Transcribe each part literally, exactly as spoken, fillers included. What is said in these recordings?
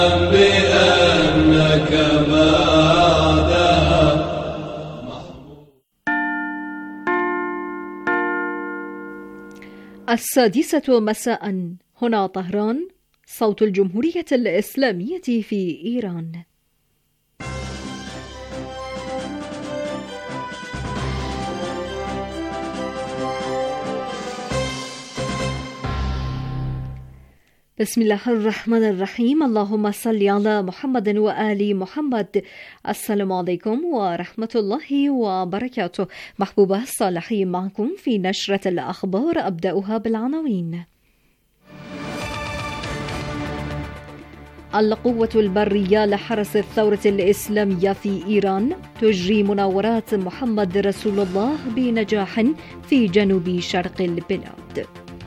بأنك بعدها. السادسة مساء، هنا طهران، صوت الجمهورية الإسلامية في إيران. بسم الله الرحمن الرحيم. اللهم صل على محمد وآل محمد. السلام عليكم ورحمة الله وبركاته. محبوبة الصالحين معكم في نشرة الأخبار، أبدأها بالعناوين. القوة البرية لحرس الثورة الإسلامية في إيران تجري مناورات محمد رسول الله بنجاح في جنوب شرق البلاد.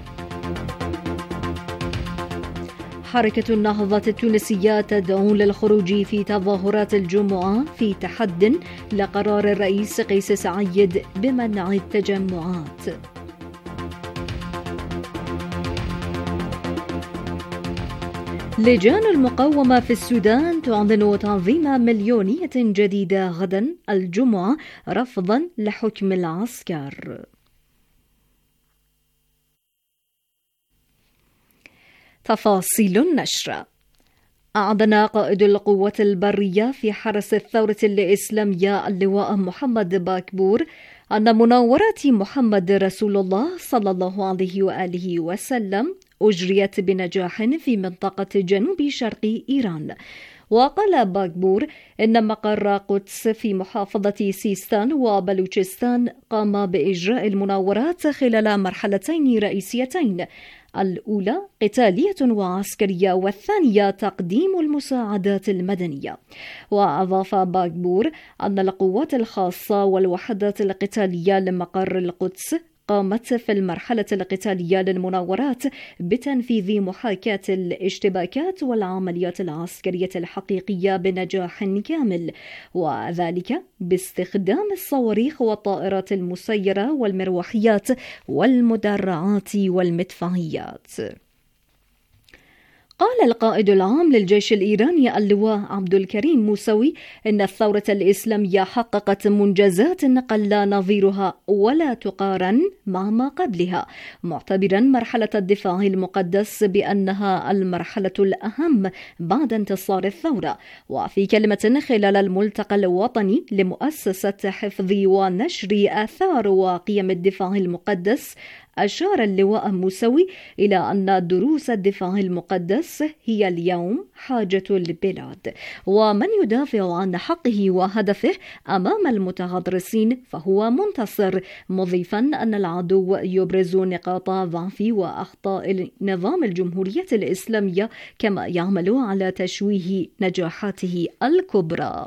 حركة النهضة التونسية تدعو للخروج في تظاهرات الجمعة في تحد لقرار الرئيس قيس سعيد بمنع التجمعات. لجان المقاومة في السودان تعلن تنظيم مليونية جديدة غدا الجمعة رفضا لحكم العسكر. تفاصيل النشر. أعلن قائد القوة البرية في حرس الثورة الإسلامية اللواء محمد باكبور أن مناورات محمد رسول الله صلى الله عليه وآله وسلم أجريت بنجاح في منطقة جنوب شرق إيران. وقال باكبور إن مقر قدس في محافظة سيستان وبلوچستان قام بإجراء المناورات خلال مرحلتين رئيسيتين، الأولى قتالية وعسكرية، والثانية تقديم المساعدات المدنية. وأضاف باكبور أن القوات الخاصة والوحدات القتالية لمقر القدس قامت في المرحلة القتالية للمناورات بتنفيذ محاكاة الاشتباكات والعمليات العسكرية الحقيقية بنجاح كامل، وذلك باستخدام الصواريخ والطائرات المسيرة والمروحيات والمدرعات والمدفعيات. قال القائد العام للجيش الإيراني اللواء عبد الكريم موسوي إن الثورة الإسلامية حققت منجزات قل نظيرها ولا تقارن مع ما قبلها، معتبرا مرحلة الدفاع المقدس بأنها المرحلة الأهم بعد انتصار الثورة. وفي كلمة خلال الملتقى الوطني لمؤسسة حفظ ونشر آثار وقيم الدفاع المقدس، أشار اللواء موسوي إلى أن دروس الدفاع المقدس هي اليوم حاجة البلاد، ومن يدافع عن حقه وهدفه أمام المتغطرسين فهو منتصر، مضيفا أن العدو يبرز نقاط ضعف وأخطاء نظام الجمهورية الإسلامية كما يعمل على تشويه نجاحاته الكبرى.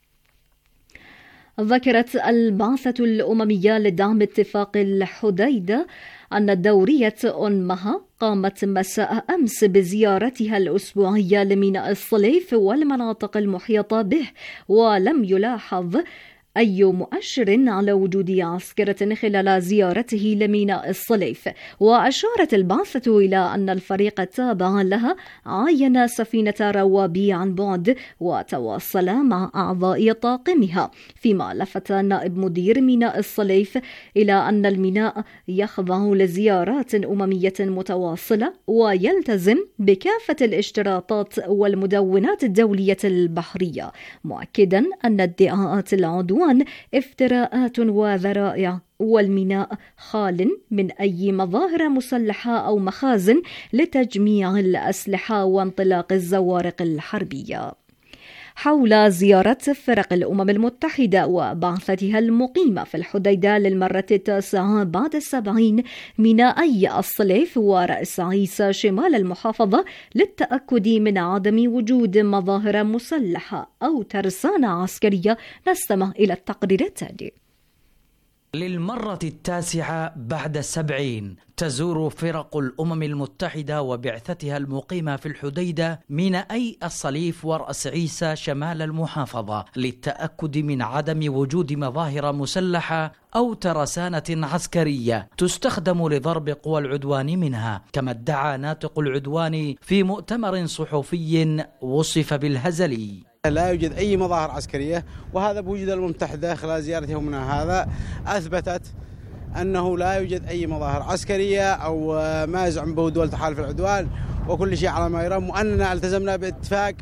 ذكرت البعثة الأممية لدعم اتفاق الحديدة أن الدورية أنمها قامت مساء أمس بزيارتها الأسبوعية لميناء الصليف والمناطق المحيطة به، ولم يلاحظ أي مؤشر على وجود عسكرة خلال زيارته لميناء الصليف. وأشارت البعثة إلى أن الفريق التابع لها عاين سفينة روابي عن بعد وتواصل مع أعضاء طاقمها، فيما لفت نائب مدير ميناء الصليف إلى أن الميناء يخضع لزيارات أممية متواصلة ويلتزم بكافة الاشتراطات والمدونات الدولية البحرية، مؤكدا أن ادعاءات العدوان افتراءات وذرائع، والميناء خال من أي مظاهر مسلحة أو مخازن لتجميع الأسلحة وانطلاق الزوارق الحربية. حول زيارة فرق الأمم المتحدة وبعثتها المقيمة في الحديدة للمرة التاسعة بعد السبعين مينائي الصليف ورأس عيسى شمال المحافظة للتأكد من عدم وجود مظاهر مسلحة أو ترسانة عسكرية، نستمع إلى التقرير التالي. للمرة التاسعة بعد سبعين تزور فرق الأمم المتحدة وبعثتها المقيمة في الحديدة مينائي الصليف ورأس عيسى شمال المحافظة للتأكد من عدم وجود مظاهر مسلحة أو ترسانة عسكرية تستخدم لضرب قوى العدوان منها، كما ادعى ناطق العدوان في مؤتمر صحفي وصف بالهزلي. لا يوجد أي مظاهر عسكرية، وهذا بوجود الأمم المتحدة خلال زيارة يومنا هذا أثبتت أنه لا يوجد أي مظاهر عسكرية أو ما يزعم به دول تحالف العدوان، وكل شيء على ما يرام، وأننا التزمنا باتفاق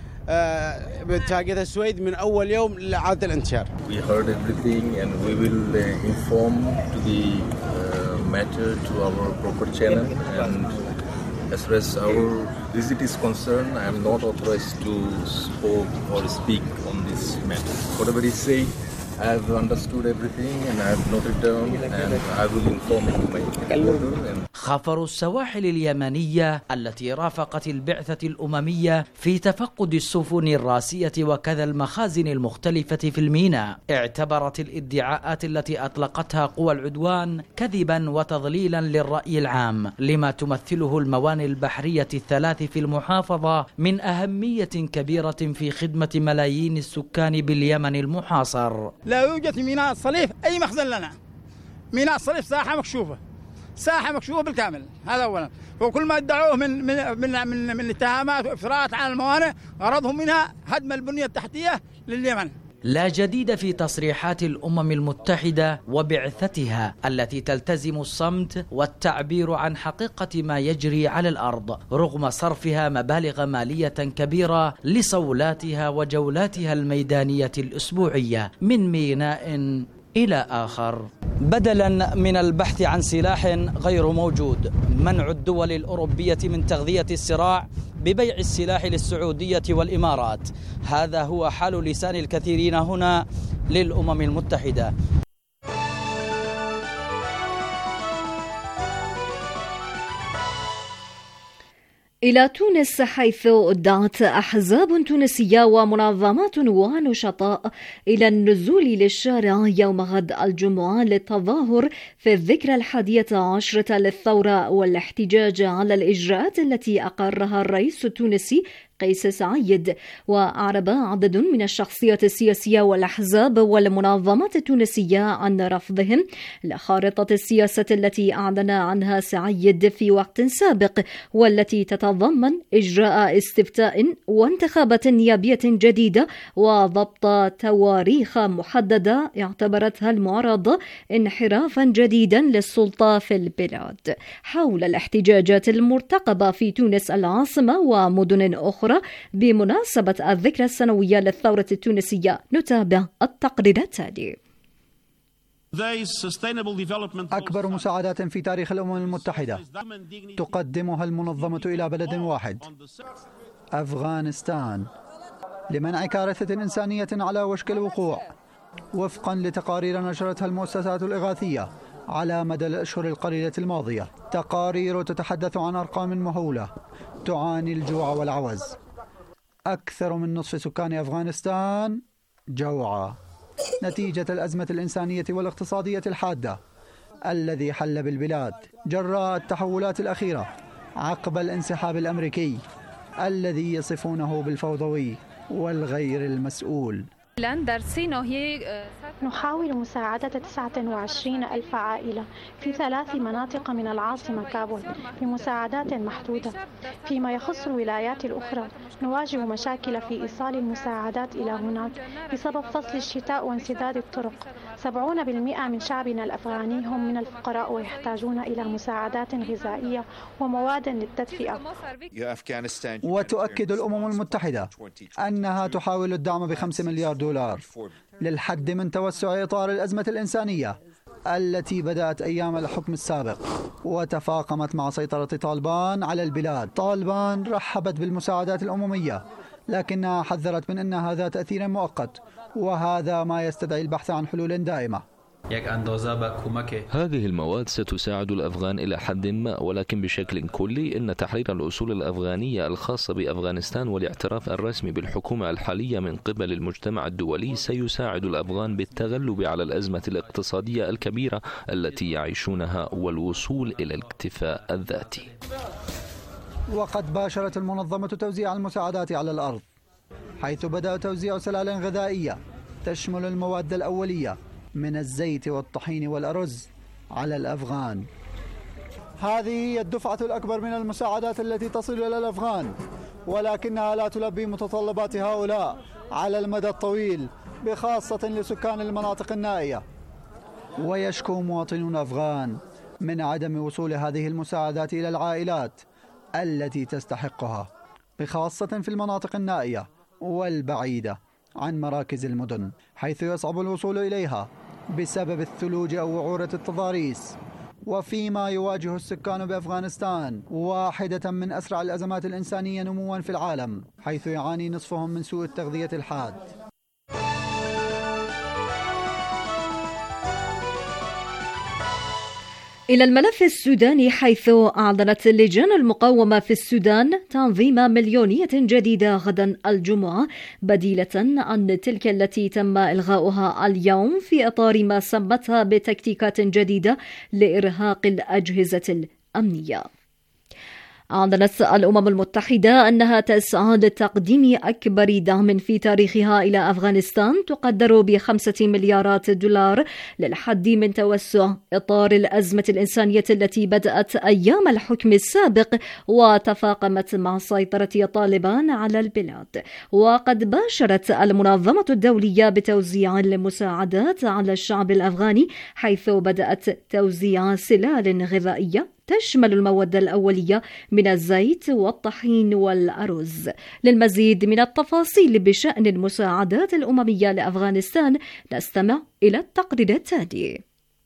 باتفاقية السويد من أول يوم لإعادة الانتشار. We heard everything and we will inform to the matter to our proper channel, and as far as our visit is concerned, I am not authorized to spoke or speak on this matter. Whatever he say, I have understood everything and I have noted down, and I will inform to my reporter. خفر السواحل اليمنية التي رافقت البعثة الأممية في تفقد السفن الراسية وكذا المخازن المختلفة في الميناء اعتبرت الادعاءات التي أطلقتها قوى العدوان كذبا وتضليلا للرأي العام لما تمثله الموانئ البحرية الثلاث في المحافظة من أهمية كبيرة في خدمة ملايين السكان باليمن المحاصر. لا يوجد في ميناء الصليف أي مخزن لنا. ميناء الصليف ساحة مكشوفة، ساحة مكشوفة بالكامل، هذا أولا. وكل ما ادعوه من من من من, من اتهامات وإفراط على الموانئ غرضهم منها هدم البنية التحتية لليمن. لا جديد في تصريحات الأمم المتحدة وبعثتها التي تلتزم الصمت والتعبير عن حقيقة ما يجري على الأرض رغم صرفها مبالغ مالية كبيرة لصولاتها وجولاتها الميدانية الأسبوعية من ميناء إلى آخر. بدلا من البحث عن سلاح غير موجود، منع الدول الأوروبية من تغذية الصراع ببيع السلاح للسعودية والإمارات، هذا هو حال لسان الكثيرين هنا للأمم المتحدة. إلى تونس، حيث دعت أحزاب تونسية ومنظمات ونشطاء إلى النزول للشارع يوم غد الجمعة للتظاهر في الذكرى الحادية عشرة للثورة والاحتجاج على الإجراءات التي أقرها الرئيس التونسي قيس سعيد. وأعرب عدد من الشخصيات السياسية والأحزاب والمنظمات التونسية عن رفضهم لخارطة السياسة التي أعلن عنها سعيد في وقت سابق، والتي تتضمن إجراء استفتاء وانتخابات نيابية جديدة وضبط تواريخ محددة اعتبرتها المعارضة انحرافا جديدا للسلطة في البلاد. حول الاحتجاجات المرتقبة في تونس العاصمة ومدن أخرى بمناسبة الذكرى السنوية للثورة التونسية، نتابع التقرير التالي. أكبر مساعدات في تاريخ الأمم المتحدة تقدمها المنظمة إلى بلد واحد، أفغانستان، لمنع كارثة إنسانية على وشك الوقوع، وفقا لتقارير نشرتها المؤسسات الإغاثية على مدى الأشهر القليلة الماضية. تقارير تتحدث عن أرقام مهولة تعاني الجوع والعوز. أكثر من نصف سكان أفغانستان جوعا نتيجة الأزمة الإنسانية والاقتصادية الحادة الذي حل بالبلاد جراء التحولات الأخيرة عقب الانسحاب الأمريكي الذي يصفونه بالفوضوي والغير المسؤول. نحاول مساعدة تسعة وعشرين ألف عائلة في ثلاث مناطق من العاصمة كابول بمساعدات محدودة. فيما يخص الولايات الأخرى نواجه مشاكل في إيصال المساعدات إلى هناك بسبب فصل الشتاء وانسداد الطرق. سبعين بالمئة من شعبنا الأفغاني هم من الفقراء ويحتاجون إلى مساعدات غذائية ومواد للتدفئة. وتؤكد الأمم المتحدة أنها تحاول الدعم بخمسة مليار دولار للحد من توسع إطار الأزمة الإنسانية التي بدأت أيام الحكم السابق وتفاقمت مع سيطرة طالبان على البلاد. طالبان رحبت بالمساعدات الأممية، لكنها حذرت من أن هذا تأثير مؤقت، وهذا ما يستدعي البحث عن حلول دائمة. هذه المواد ستساعد الأفغان إلى حد ما، ولكن بشكل كلي إن تحرير الأصول الأفغانية الخاصة بأفغانستان والاعتراف الرسمي بالحكومة الحالية من قبل المجتمع الدولي سيساعد الأفغان بالتغلب على الأزمة الاقتصادية الكبيرة التي يعيشونها والوصول إلى الاكتفاء الذاتي. وقد باشرت المنظمة توزيع المساعدات على الأرض، حيث بدأ توزيع سلال غذائية تشمل المواد الأولية من الزيت والطحين والأرز على الأفغان. هذه هي الدفعة الأكبر من المساعدات التي تصل إلى الأفغان، ولكنها لا تلبي متطلبات هؤلاء على المدى الطويل، بخاصة لسكان المناطق النائية. ويشكو مواطنون أفغان من عدم وصول هذه المساعدات إلى العائلات التي تستحقها، بخاصة في المناطق النائية والبعيدة عن مراكز المدن، حيث يصعب الوصول إليها بسبب الثلوج أو وعورة التضاريس. وفيما يواجه السكان بأفغانستان واحدة من أسرع الأزمات الإنسانية نمواً في العالم، حيث يعاني نصفهم من سوء التغذية الحاد. إلى الملف السوداني، حيث أعلنت اللجان المقاومة في السودان تنظيم مليونية جديدة غدا الجمعة، بديلة عن تلك التي تم إلغاؤها اليوم في إطار ما سمتها بتكتيكات جديدة لإرهاق الأجهزة الأمنية. أعلنت الأمم المتحدة أنها تسعى لتقديم أكبر دعم في تاريخها إلى أفغانستان تقدر بخمسة مليارات دولار للحد من توسع إطار الأزمة الإنسانية التي بدأت أيام الحكم السابق وتفاقمت مع سيطرة طالبان على البلاد. وقد باشرت المنظمة الدولية بتوزيع المساعدات على الشعب الأفغاني، حيث بدأت توزيع سلال غذائية تشمل المواد الأولية من الزيت والطحين والأرز. للمزيد من التفاصيل بشأن المساعدات الأممية لأفغانستان نستمع إلى التقرير التالي.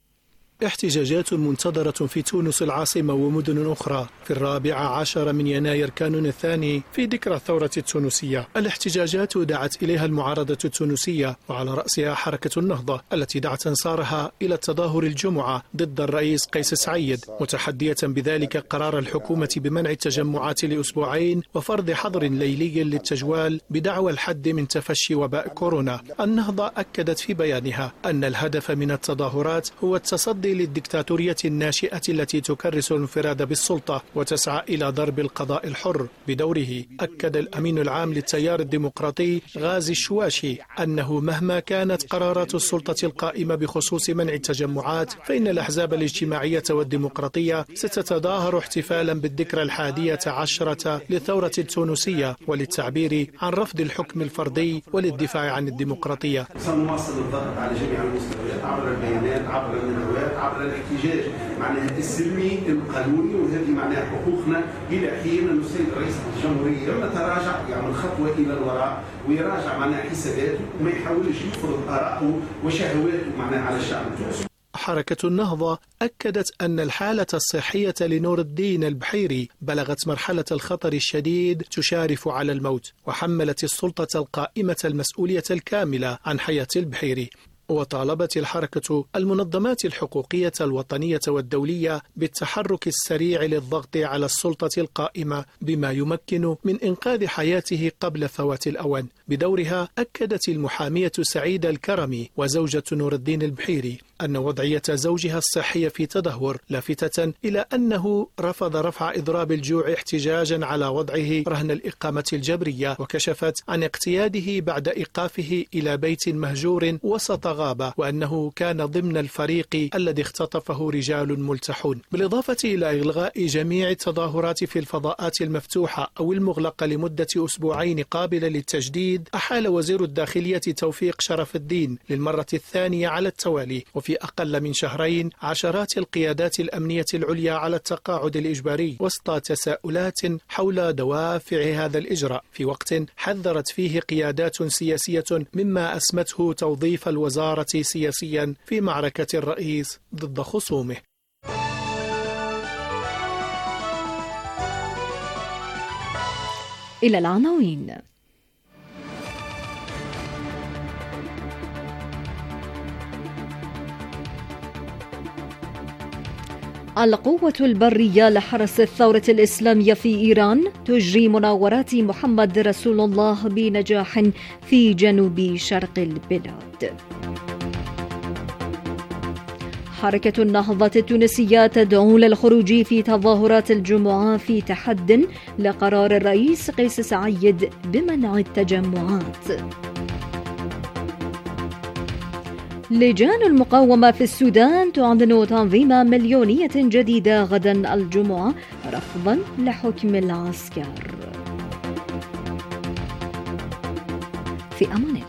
احتجاجات منتظرة في تونس العاصمة ومدن أخرى في الرابع عشر من يناير كانون الثاني في ذكرى الثورة التونسية. الاحتجاجات دعت إليها المعارضة التونسية وعلى رأسها حركة النهضة التي دعت أنصارها إلى التظاهر الجمعة ضد الرئيس قيس سعيد، متحدية بذلك قرار الحكومة بمنع التجمعات لأسبوعين وفرض حظر ليلي للتجوال بدعوى الحد من تفشي وباء كورونا. النهضة أكدت في بيانها أن الهدف من التظاهرات هو التصدي للدكتاتورية الناشئة التي تكرس الانفراد بالسلطة وتسعى إلى ضرب القضاء الحر. بدوره أكد الأمين العام للتيار الديمقراطي غازي الشواشي أنه مهما كانت قرارات السلطة القائمة بخصوص منع التجمعات، فإن الأحزاب الاجتماعية والديمقراطية ستتظاهر احتفالا بالذكرى الحادية عشرة للثورة التونسية وللتعبير عن رفض الحكم الفردي وللدفاع عن الديمقراطية. سنواصل الضغط على جميع المستويات عبر البيانات، عبر الندوات، عبر الاحتجاج معناها السلمي القانوني، وهذه معناها حقوقنا إلى حين أن السيد رئيس الجمهورية لما تراجع يعمل خطوة إلى الوراء ويراجع معناها حساباته وما يحاولش يفرض آراءه وشهواته معناها على الشعب التونسي. حركة النهضة أكدت أن الحالة الصحية لنور الدين البحيري بلغت مرحلة الخطر الشديد تشارف على الموت، وحملت السلطة القائمة المسؤولية الكاملة عن حياة البحيري. وطالبت الحركة المنظمات الحقوقية الوطنية والدولية بالتحرك السريع للضغط على السلطة القائمة بما يمكن من إنقاذ حياته قبل فوات الأوان. بدورها أكدت المحامية سعيدة الكرمي وزوجة نور الدين البحيري أن وضعية زوجها الصحية في تدهور، لافتة إلى أنه رفض رفع إضراب الجوع احتجاجا على وضعه رهن الإقامة الجبرية، وكشفت عن اقتياده بعد إيقافه إلى بيت مهجور وسط غابة، وأنه كان ضمن الفريق الذي اختطفه رجال ملتحون. بالإضافة إلى إلغاء جميع التظاهرات في الفضاءات المفتوحة أو المغلقة لمدة أسبوعين قابلة للتجديد، أحال وزير الداخلية توفيق شرف الدين للمرة الثانية على التوالي وفي أقل من شهرين عشرات القيادات الأمنية العليا على التقاعد الإجباري، وسط تساؤلات حول دوافع هذا الإجراء، في وقت حذرت فيه قيادات سياسية مما أسمته توظيف الوزارة سياسيا في معركة الرئيس ضد خصومه. إلى العناوين. القوة البرية لحرس الثورة الإسلامية في إيران تجري مناورات محمد رسول الله بنجاح في جنوب شرق البلاد. حركة النهضة التونسية تدعو للخروج في تظاهرات الجمعة في تحد لقرار الرئيس قيس سعيد بمنع التجمعات. لجان المقاومة في السودان تعلن تنظيم مليونية جديدة غدا الجمعة رفضا لحكم العسكر. في أمان الله.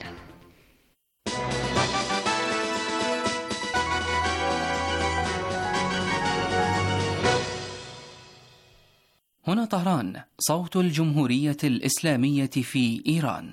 هنا طهران، صوت الجمهورية الإسلامية في إيران.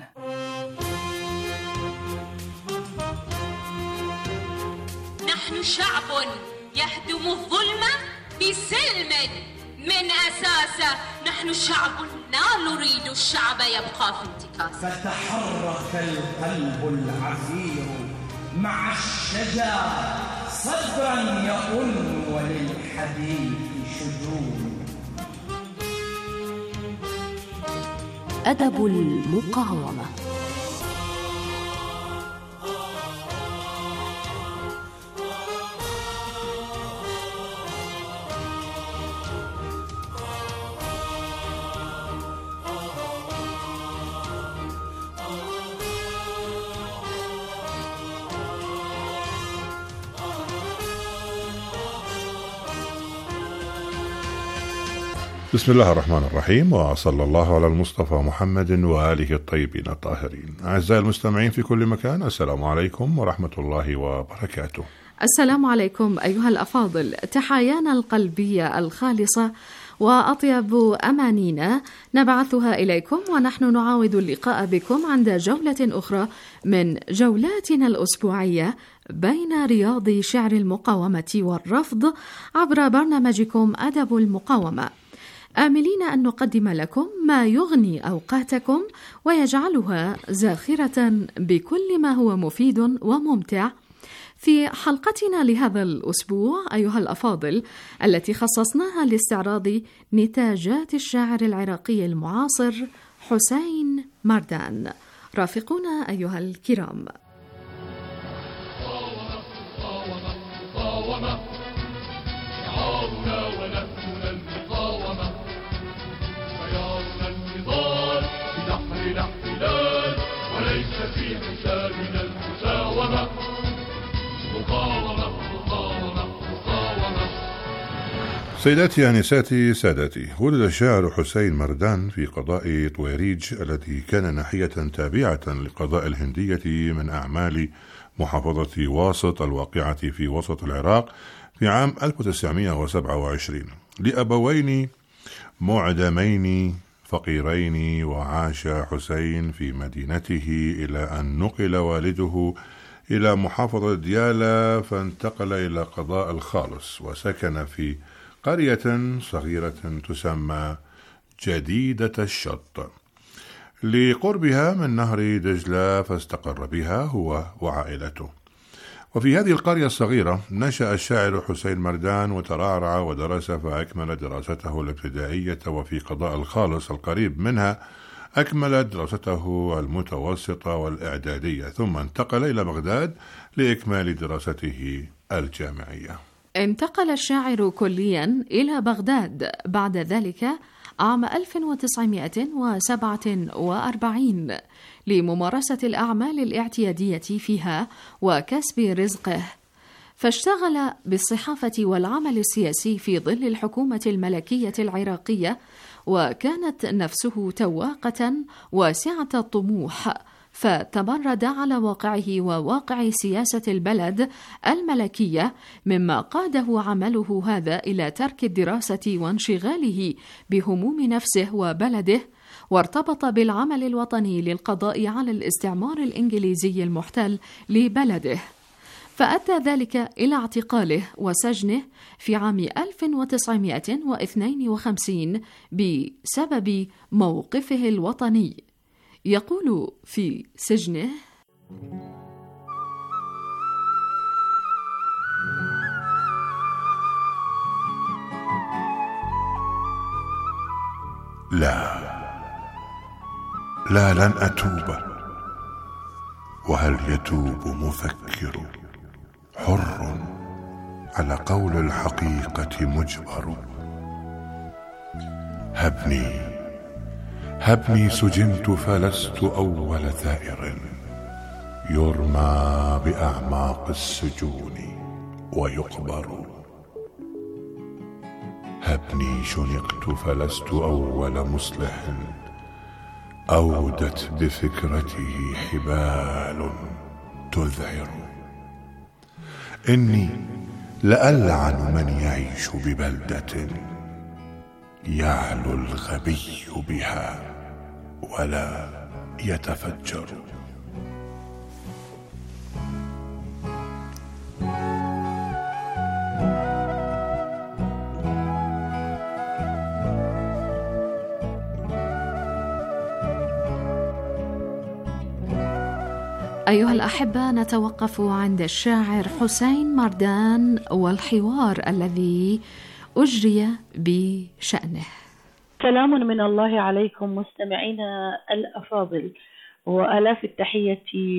نحن شعب يهدم الظلم بسلم من أساسه. نحن شعب لا نريد الشعب يبقى في انتكاسه. فتحرك القلب العفير مع الشجاع صدرا يقول وللحديث شجون. أدب المقاومة. بسم الله الرحمن الرحيم، وصلى الله على المصطفى محمد وآله الطيبين الطاهرين. أعزائي المستمعين في كل مكان، السلام عليكم ورحمة الله وبركاته. السلام عليكم أيها الأفاضل، تحايانا القلبية الخالصة وأطيب أمانينا نبعثها إليكم، ونحن نعاود اللقاء بكم عند جولة أخرى من جولاتنا الأسبوعية بين رياض شعر المقاومة والرفض عبر برنامجكم أدب المقاومة، آملين أن نقدم لكم ما يغني أوقاتكم ويجعلها زاخرة بكل ما هو مفيد وممتع. في حلقتنا لهذا الأسبوع أيها الأفاضل، التي خصصناها لاستعراض نتاجات الشاعر العراقي المعاصر حسين مردان، رافقونا أيها الكرام. وليس في حسابنا المساومة. مقاومة مقاومة مقاومة. سيداتي أنساتي سادتي، ولد الشاعر حسين مردان في قضاء طويريج التي كان ناحية تابعة لقضاء الهندية من أعمال محافظة واسط الواقعة في وسط العراق في عام ألف وتسعمائة وسبعة وعشرين لأبوين معدمين فقيرين. وعاش حسين في مدينته إلى أن نقل والده إلى محافظة ديالى، فانتقل إلى قضاء الخالص وسكن في قرية صغيرة تسمى جديدة الشط لقربها من نهر دجلة، فاستقر بها هو وعائلته. وفي هذه القرية الصغيرة نشأ الشاعر حسين مردان وترعرع ودرس، فأكمل دراسته الابتدائية، وفي قضاء الخالص القريب منها أكمل دراسته المتوسطة والإعدادية، ثم انتقل إلى بغداد لإكمال دراسته الجامعية. انتقل الشاعر كليا إلى بغداد بعد ذلك عام ألف وتسعمائة وسبعة وأربعين لممارسة الأعمال الاعتيادية فيها وكسب رزقه، فاشتغل بالصحافة والعمل السياسي في ظل الحكومة الملكية العراقية، وكانت نفسه تواقة واسعة الطموح، فتمرد على واقعه وواقع سياسة البلد الملكية، مما قاده عمله هذا إلى ترك الدراسة وانشغاله بهموم نفسه وبلده، وارتبط بالعمل الوطني للقضاء على الاستعمار الإنجليزي المحتل لبلده، فأدى ذلك إلى اعتقاله وسجنه في عام ألف وتسعمائة واثنين وخمسين بسبب موقفه الوطني. يقول في سجنه: لا لا لن أتوب. وهل يتوب مفكر حر على قول الحقيقة مجبر؟ هبني هبني سجنت فلست أول ثائر يرمى بأعماق السجون ويقبر. هبني شنقت فلست أول مصلح أودت بفكرته حبال تذعر. إني لألعن من يعيش ببلدة يعلو الغبي بها ولا يتفجر. أيها الأحبة، نتوقف عند الشاعر حسين مردان والحوار الذي أجري بشأنه. سلام من الله عليكم مستمعينا الأفاضل، وآلاف التحية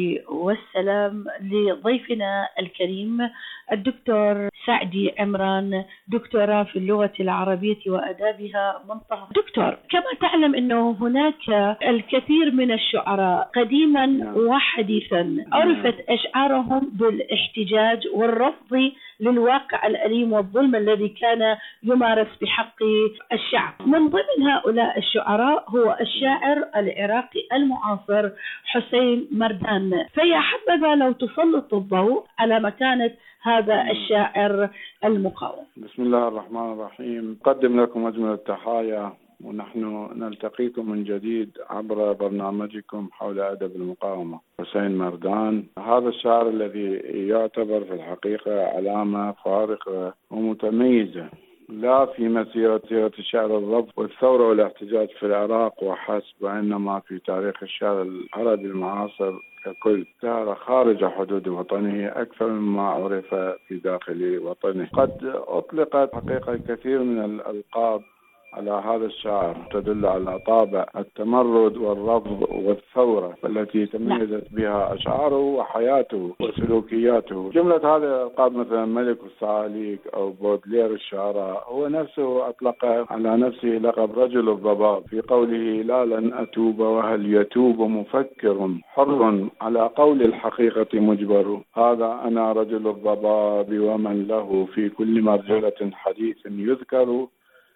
والسلام لضيفنا الكريم الدكتور سعدي عمران، دكتوراه في اللغة العربية وأدابها منطقة. دكتور، كما تعلم أنه هناك الكثير من الشعراء قديما وحديثا عرفت أشعارهم بالاحتجاج والرفض للواقع الأليم والظلم الذي كان يمارس بحق الشعب. من ضمن هؤلاء الشعراء هو الشاعر العراقي المعاصر حسين مردان، فيا حبذا لو تسلط الضوء على مكانة هذا الشاعر المقاوم. بسم الله الرحمن الرحيم. أقدم لكم أجمل التحايا، ونحن نلتقيكم من جديد عبر برنامجكم حول أدب المقاومة. حسين مردان هذا الشاعر الذي يعتبر في الحقيقة علامة فارقة ومتميزة، لا في مسيرة الشعر الرفض والثورة والاحتجاج في العراق وحسب، وإنما في تاريخ الشعر العربي المعاصر ككل. سار خارج حدود وطنه أكثر مما عرف في داخل وطنه. قد أطلقت حقيقة الكثير من الألقاب على هذا الشاعر تدل على طابع التمرد والرفض والثورة التي تميزت بها أشعاره وحياته وسلوكياته. جملة هذه الألقاب مثلا ملك الصعاليك أو بودلير الشعراء، هو نفسه أطلق على نفسه لقب رجل الضباب في قوله لا لن أتوب وهل يتوب مفكر حر على قول الحقيقة مجبر. هذا أنا رجل الضباب ومن له في كل مرجلة حديث يذكر.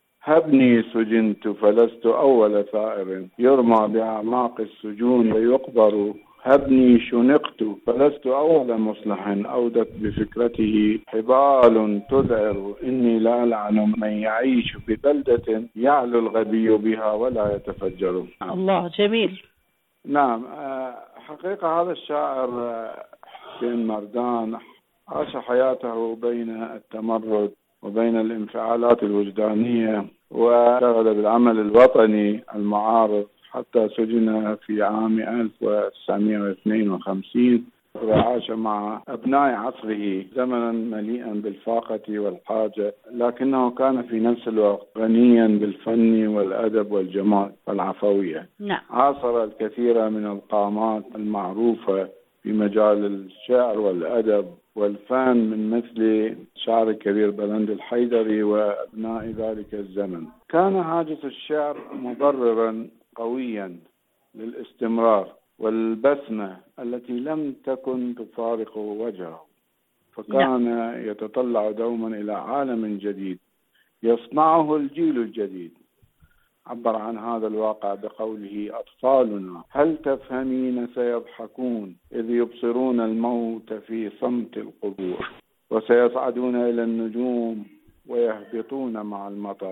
هبني سجنت فلست أول ثائر يرمى بأعماق السجون ويقبر. هبني شنقت فلست أول مصلح أودت بفكرته حبال تذعر. إني لا ألعن من يعيش ببلدة يعلو الغبي بها ولا يتفجر. الله جميل. نعم، حقيقة هذا الشاعر حسين مردان عاش حياته بين التمرد وبين الانفعالات الوجدانية، واشتغل بالعمل الوطني المعارض حتى سجن في عام ألف وتسعمائة واثنين وخمسين، وعاش مع أبناء عصره زمنا مليئا بالفاقة والحاجة، لكنه كان في نفس الوقت غنيا بالفن والأدب والجمال والعفوية. نعم. عاصر الكثير من القامات المعروفة في مجال الشعر والأدب والفن من مثل شاعر الكبير بلند الحيدري وأبناء ذلك الزمن. كان هاجس الشعر مبررا قويا للاستمرار والبسمة التي لم تكن تفارق وجهه، فكان يتطلع دوما إلى عالم جديد يصنعه الجيل الجديد. عبر عن هذا الواقع بقوله أطفالنا هل تفهمين سيضحكون إذ يبصرون الموت في صمت القبور، وسيصعدون إلى النجوم ويهبطون مع المطر،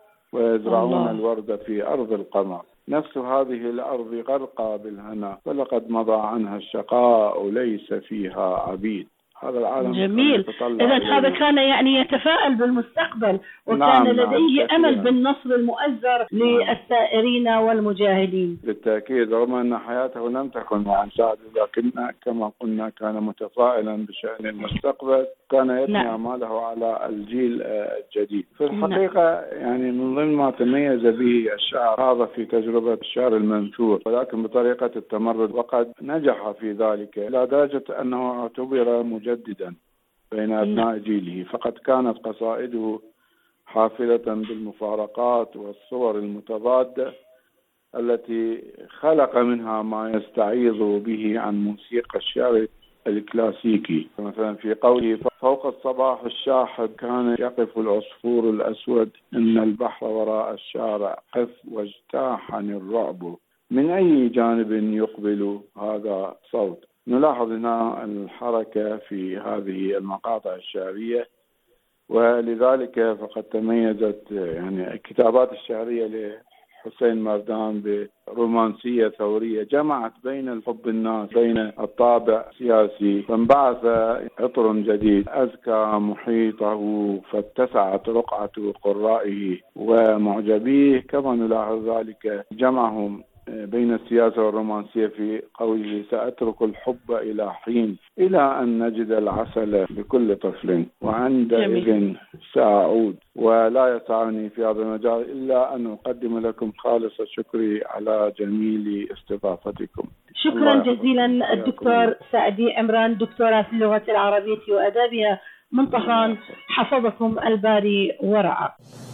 ويزرعون الله. الورد في أرض القمر. نفس هذه الأرض غرقى بالهنا، ولقد مضى عنها الشقاء ليس فيها عبيد. هذا العالم جميل. إذا هذا كان يعني يتفائل بالمستقبل وكان نعم لديه نعم أمل بالنصر المؤزر للثائرين والمجاهدين. بالتأكيد، رغم أن حياته لم تكن مع سعد، لكن كما قلنا كان متفائلا بشأن المستقبل، كان يبني نعم. أعماله على الجيل الجديد. في الحقيقة نعم. يعني من ضمن ما تميز به الشعر هذا في تجربة الشعر المنثور، ولكن بطريقة التمرد، وقد نجح في ذلك إلى درجة أنه اعتبر مجددا بين أبناء جيله، فقد كانت قصائده حافلة بالمفارقات والصور المتضادة التي خلق منها ما يستعيض به عن موسيقى الشعر الكلاسيكي. مثلا في قوله فوق الصباح الشاحب كان يقف العصفور الأسود، إن البحر وراء الشارع قف واجتاحني الرعب، من أي جانب يقبل هذا الصوت. نلاحظ هنا الحركة في هذه المقاطع الشعرية، ولذلك فقد تميزت يعني الكتابات الشعرية لحسين مردان برومانسية ثورية جمعت بين الحب الناس بين الطابع السياسي، فانبعث عطر جديد أزكى محيطه فاتسعت رقعة قرائه ومعجبيه. كما نلاحظ ذلك جمعهم بين السياسة والرومانسية في قوله سأترك الحب إلى حين إلى أن نجد العسل بكل طفل وعندئذ سأعود، ولا يسعني في هذا المجال إلا أن أقدم لكم خالص شكري على جميل استضافتكم. شكرا جزيلا الدكتور سعدي عمران، دكتورة في اللغة العربية وأدابها من طهران، حفظكم الباري ورعى.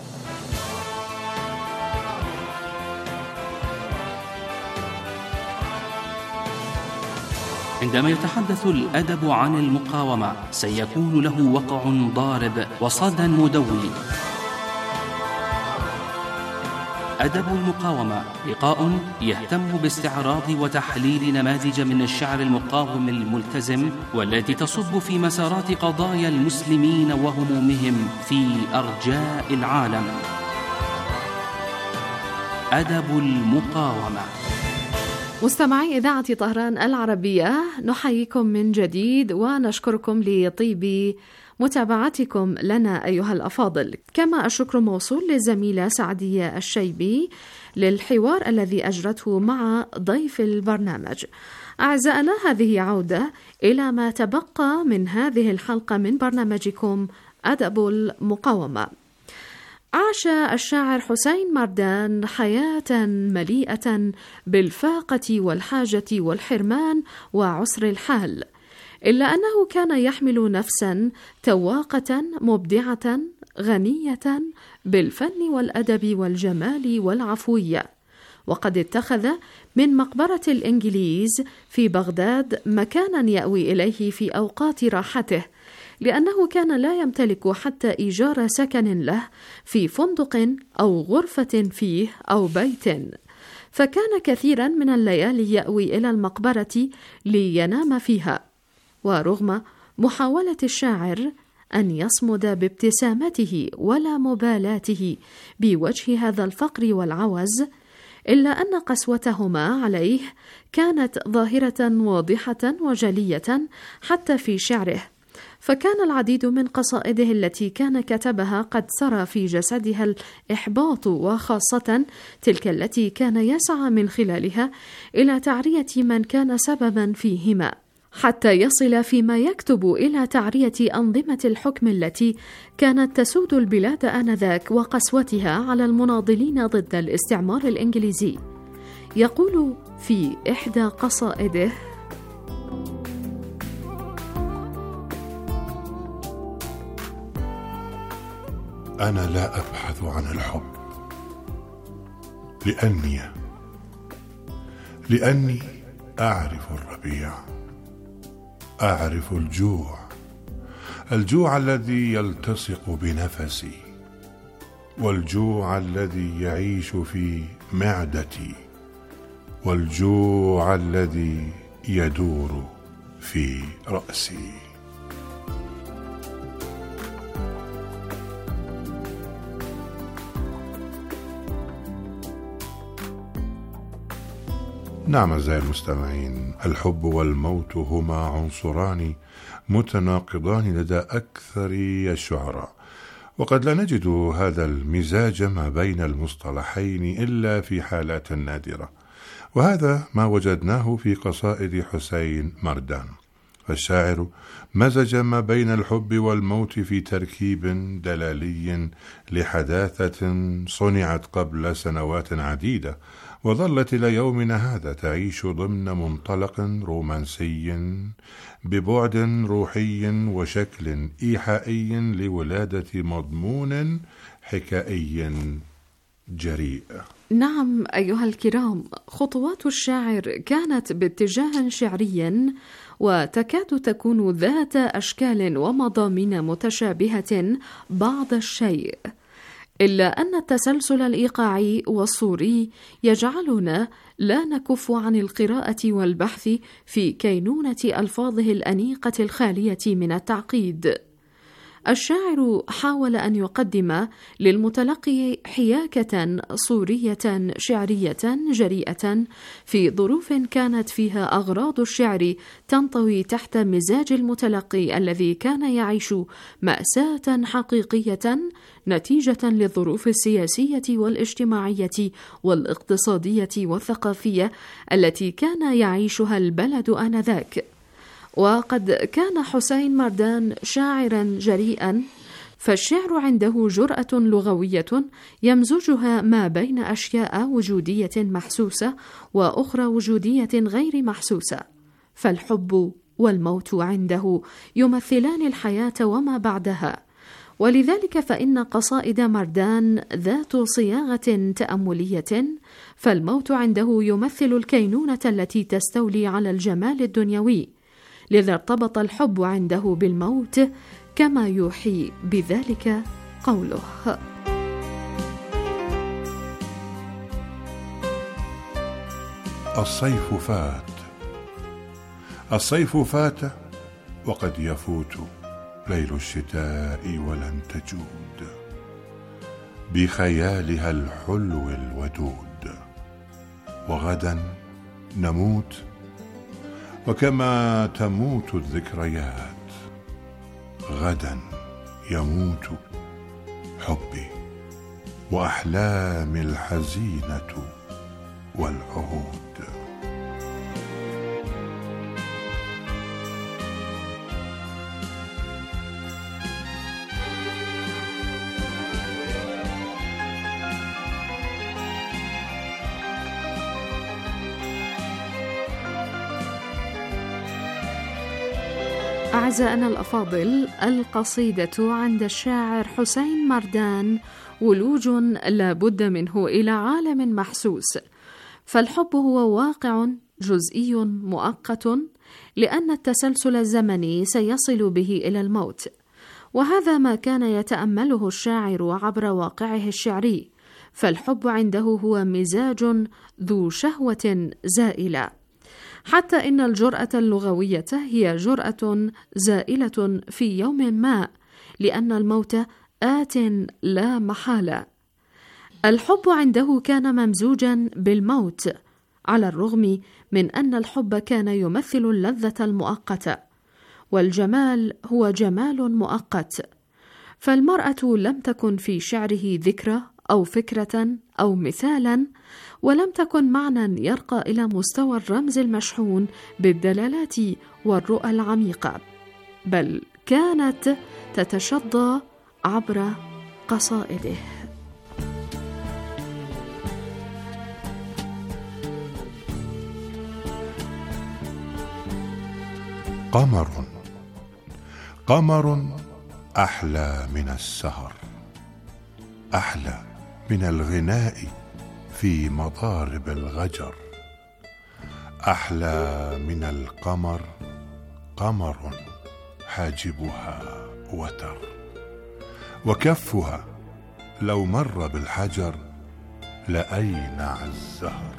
عندما يتحدث الأدب عن المقاومة سيكون له وقع ضارب وصدى مدوي. أدب المقاومة لقاء يهتم باستعراض وتحليل نماذج من الشعر المقاوم الملتزم والتي تصب في مسارات قضايا المسلمين وهمومهم في أرجاء العالم. أدب المقاومة. مستمعي إذاعة طهران العربية، نحييكم من جديد ونشكركم لطيب متابعتكم لنا أيها الأفاضل. كما الشكر موصول للزميلة سعدية الشيبي للحوار الذي أجرته مع ضيف البرنامج. أعزائنا، هذه عودة إلى ما تبقى من هذه الحلقة من برنامجكم أدب المقاومة. عاش الشاعر حسين مردان حياة مليئة بالفاقة والحاجة والحرمان وعسر الحال، إلا أنه كان يحمل نفسا تواقة مبدعة غنية بالفن والأدب والجمال والعفوية، وقد اتخذ من مقبرة الإنجليز في بغداد مكانا يأوي إليه في أوقات راحته، لأنه كان لا يمتلك حتى إيجار سكن له في فندق أو غرفة فيه أو بيت، فكان كثيرا من الليالي يأوي إلى المقبرة لينام فيها. ورغم محاولة الشاعر أن يصمد بابتسامته ولا مبالاته بوجه هذا الفقر والعوز، إلا أن قسوتهما عليه كانت ظاهرة واضحة وجلية حتى في شعره، فكان العديد من قصائده التي كان كتبها قد سرى في جسدها الإحباط، وخاصة تلك التي كان يسعى من خلالها إلى تعرية من كان سببا فيهما، حتى يصل فيما يكتب إلى تعرية أنظمة الحكم التي كانت تسود البلاد آنذاك وقسوتها على المناضلين ضد الاستعمار الإنجليزي. يقول في إحدى قصائده: أنا لا أبحث عن الحب لأني لأني أعرف الربيع، أعرف الجوع، الجوع الذي يلتصق بنفسي، والجوع الذي يعيش في معدتي، والجوع الذي يدور في رأسي. نعم أعزائي المستمعين، الحب والموت هما عنصران متناقضان لدى أكثر الشعراء، وقد لا نجد هذا المزاج ما بين المصطلحين إلا في حالات نادرة، وهذا ما وجدناه في قصائد حسين مردان. فالشاعر مزج ما بين الحب والموت في تركيب دلالي لحداثة صنعت قبل سنوات عديدة، وظلت إلى يومنا هذا تعيش ضمن منطلق رومانسي ببعد روحي وشكل إيحائي لولادة مضمون حكائي جريء. نعم أيها الكرام، خطوات الشاعر كانت باتجاه شعري وتكاد تكون ذات أشكال ومضامين متشابهة بعض الشيء، إلا أن التسلسل الإيقاعي والصوري يجعلنا لا نكف عن القراءة والبحث في كينونة ألفاظه الأنيقة الخالية من التعقيد. الشاعر حاول أن يقدم للمتلقي حياكة صورية شعرية جريئة في ظروف كانت فيها أغراض الشعر تنطوي تحت مزاج المتلقي الذي كان يعيش مأساة حقيقية نتيجة للظروف السياسية والاجتماعية والاقتصادية والثقافية التي كان يعيشها البلد آنذاك. وقد كان حسين مردان شاعرا جريئا، فالشعر عنده جرأة لغوية يمزجها ما بين أشياء وجودية محسوسة وأخرى وجودية غير محسوسة، فالحب والموت عنده يمثلان الحياة وما بعدها، ولذلك فإن قصائد مردان ذات صياغة تأملية، فالموت عنده يمثل الكينونة التي تستولي على الجمال الدنيوي، لذا ارتبط الحب عنده بالموت كما يوحي بذلك قوله: الصيف فات، الصيف فات وقد يفوت ليل الشتاء ولن تجود بخيالها الحلو الودود، وغدا نموت وكما تموت الذكريات غدا يموت حبي وأحلامي الحزينة والعهود. أعزائنا الأفاضل، القصيدة عند الشاعر حسين مردان ولوج لا بد منه إلى عالم محسوس، فالحب هو واقع جزئي مؤقت، لأن التسلسل الزمني سيصل به إلى الموت، وهذا ما كان يتأمله الشاعر عبر واقعه الشعري، فالحب عنده هو مزاج ذو شهوة زائلة، حتى إن الجرأة اللغوية هي جرأة زائلة في يوم ما، لأن الموت آت لا محالة. الحب عنده كان ممزوجا بالموت، على الرغم من أن الحب كان يمثل اللذة المؤقتة، والجمال هو جمال مؤقت، فالمرأة لم تكن في شعره ذكرى أو فكرة أو مثالا، ولم تكن معنى يرقى إلى مستوى الرمز المشحون بالدلالات والرؤى العميقة، بل كانت تتشظى عبر قصائده. قمر، قمر أحلى من السهر، أحلى من الغناء في مضارب الغجر، أحلى من القمر قمر حاجبها وتر، وكفها لو مر بالحجر لأينع الزهر.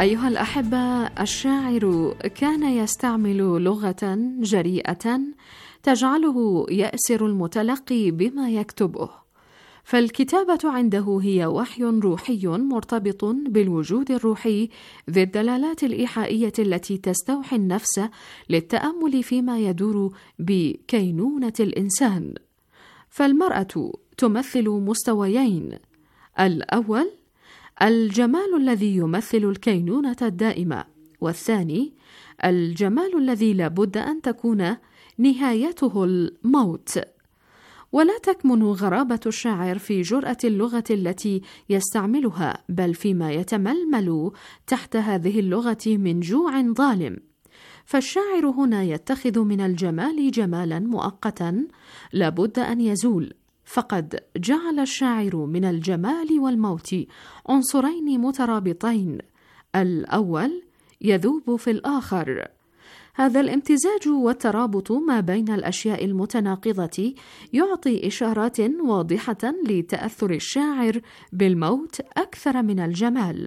أيها الأحبة، الشاعر كان يستعمل لغة جريئة تجعله يأسر المتلقي بما يكتبه، فالكتابة عنده هي وحي روحي مرتبط بالوجود الروحي ذي الدلالات الإيحائية التي تستوحي النفس للتأمل فيما يدور بكينونة الإنسان. فالمرأة تمثل مستويين: الأول الجمال الذي يمثل الكينونة الدائمة، والثاني الجمال الذي لابد أن تكون نهايته الموت. ولا تكمن غرابة الشاعر في جرأة اللغة التي يستعملها، بل فيما يتململ تحت هذه اللغة من جوع ظالم. فالشاعر هنا يتخذ من الجمال جمالا مؤقتا لابد أن يزول، فقد جعل الشاعر من الجمال والموت عنصرين مترابطين، الأول يذوب في الآخر. هذا الامتزاج والترابط ما بين الأشياء المتناقضة يعطي إشارات واضحة لتأثر الشاعر بالموت أكثر من الجمال.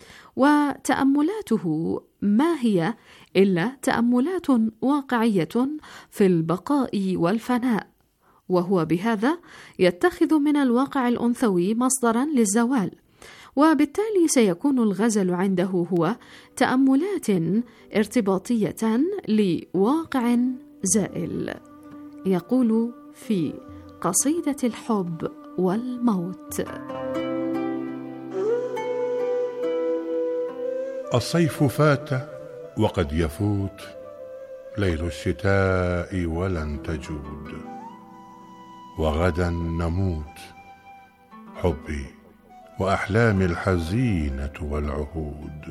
وتأملاته ما هي إلا تأملات واقعية في البقاء والفناء، وهو بهذا يتخذ من الواقع الأنثوي مصدرا للزوال، وبالتالي سيكون الغزل عنده هو تأملات ارتباطية لواقع زائل. يقول في قصيدة الحب والموت: الصيف فات وقد يفوت ليل الشتاء ولن تجود، وغدا نموت حبي وأحلامي الحزينة والعهود،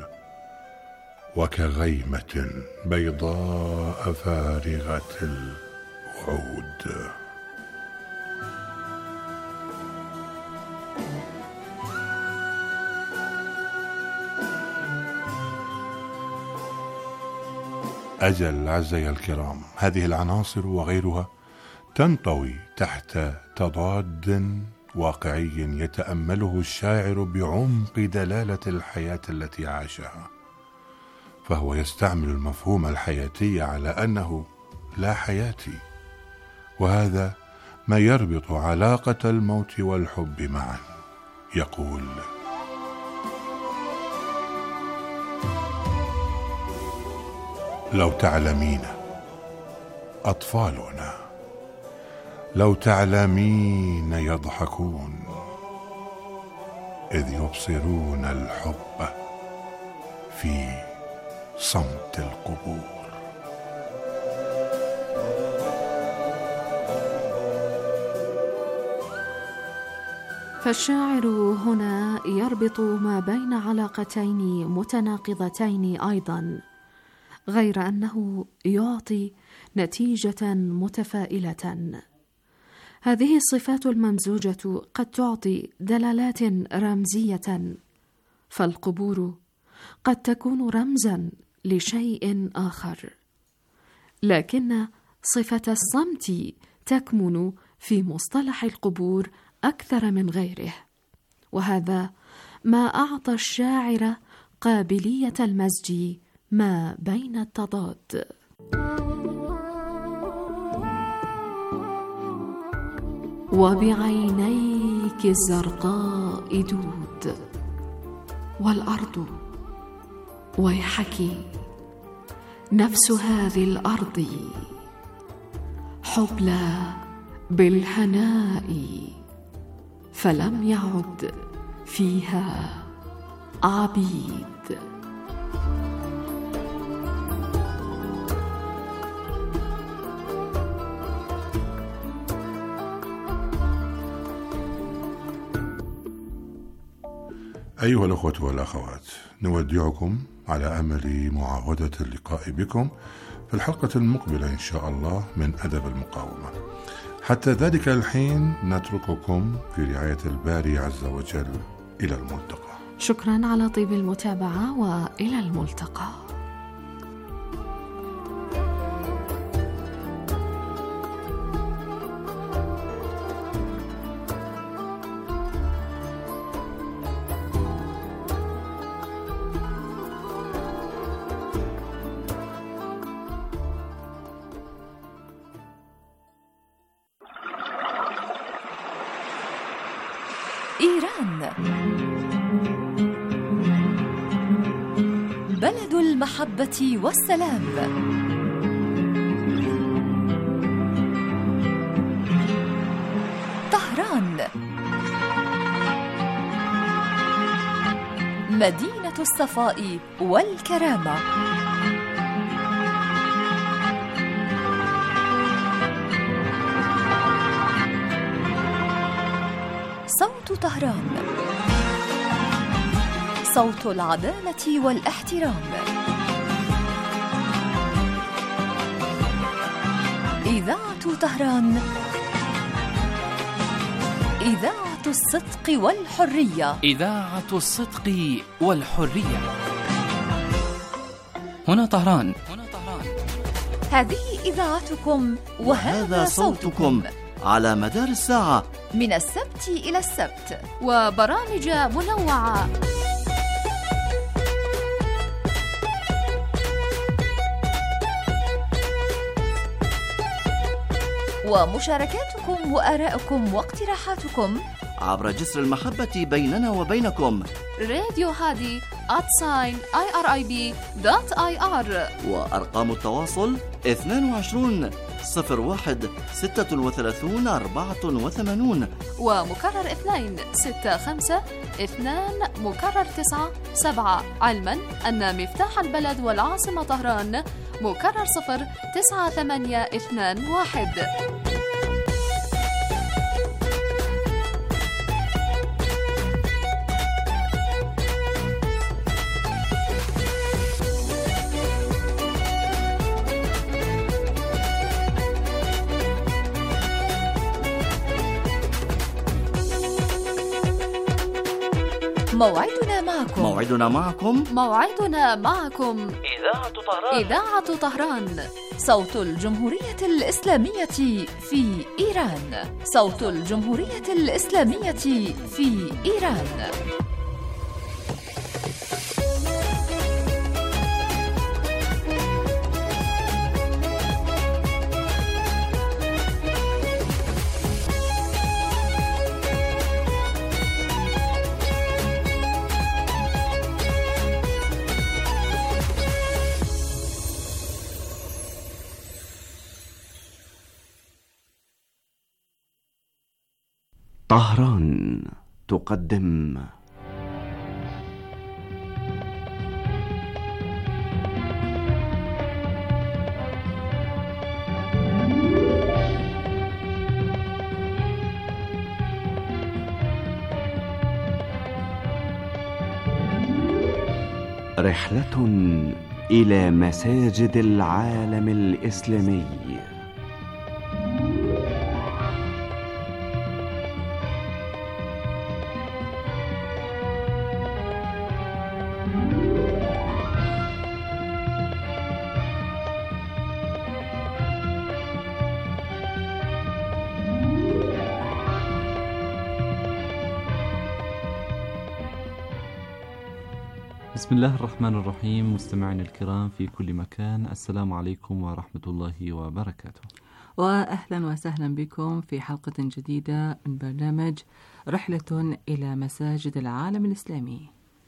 وكغيمة بيضاء فارغة الوعود. أجل أعزائي الكرام، هذه العناصر وغيرها تنطوي تحت تضاد واقعي يتأمله الشاعر بعمق دلالة الحياة التي عاشها، فهو يستعمل المفهوم الحياتي على أنه لا حياتي، وهذا ما يربط علاقة الموت والحب معا. يقول: لو تعلمين أطفالنا، لو تعلمين يضحكون إذ يبصرون الحب في صمت القبور. فالشاعر هنا يربط ما بين علاقتين متناقضتين أيضا، غير أنه يعطي نتيجة متفائلة. هذه الصفات الممزوجة قد تعطي دلالات رمزية، فالقبور قد تكون رمزا لشيء آخر، لكن صفة الصمت تكمن في مصطلح القبور أكثر من غيره، وهذا ما أعطى الشاعر قابلية المزج ما بين التضاد. وبعينيك الزرقاء دود، والأرض ويحك نفس هذه الأرض حبلى بالهناء، فلم يعد فيها عبيد. أيها الأخوة والأخوات، نودعكم على أمل معاودة اللقاء بكم في الحلقة المقبلة إن شاء الله من أدب المقاومة. حتى ذلك الحين نترككم في رعاية الباري عز وجل. إلى الملتقى. شكرا على طيب المتابعة، وإلى الملتقى. إيران بلد المحبة والسلام. طهران مدينة الصفاء والكرامة. صوت طهران، صوت العدالة والاحترام. إذاعة طهران، إذاعة الصدق والحرية. إذاعة الصدق والحرية. هنا طهران. هذه إذاعتكم وهذا صوتكم على مدار الساعة من السبت إلى السبت، وبرامج منوعة. ومشاركاتكم وآراءكم واقتراحاتكم عبر جسر المحبة بيننا وبينكم. راديو هادي آت ساين آي آر آي بي دوت آي آر. وأرقام التواصل اثنين وعشرين صفر واحد ستة وثلاثين أربعة وثمانين ومكرر اثنين ستة خمسة اثنان مكرر تسعة سبعة، علما أن مفتاح البلد والعاصمة طهران مكرر صفر تسعة ثمانية اثنان واحد. موعدنا معكم موعدنا معكم موعدنا معكم إذاعة طهران إذاعة طهران، صوت الجمهورية الإسلامية في إيران. صوت الجمهورية الإسلامية في إيران. طهران تقدم رحلة إلى مساجد العالم الإسلامي. بسم الله الرحمن الرحيم. مستمعينا الكرام في كل مكان، السلام عليكم ورحمة الله وبركاته، وأهلا وسهلا بكم في حلقة جديدة من برنامج رحلة إلى مساجد العالم الإسلامي.